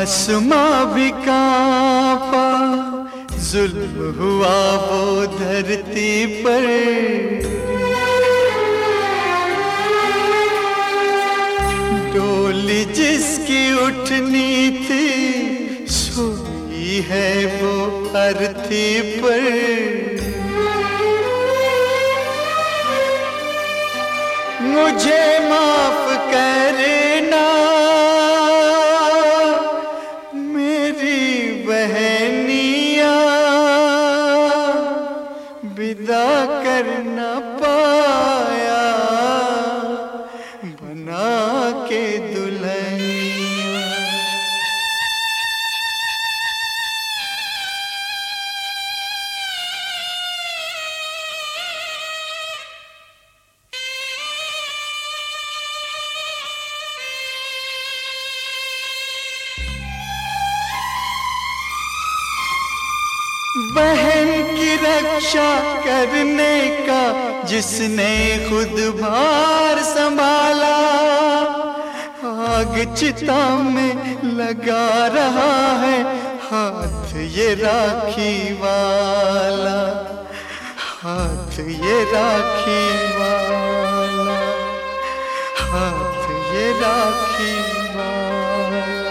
आसमां भी कांपा, जुल्म हुआ वो धरती पर। डोली जिसकी उठनी थी, सोई है वो अर्थी पर। मुझे माफ करना मेरी बहनिया, विदा कर न पाया बना के दुल्हनिया। बहन की रक्षा करने का जिसने खुद भार संभाला, आग चिता में लगा रहा है हाथ ये राखी वाला, हाथ ये राखी वाला, हाथ ये राखी वाला।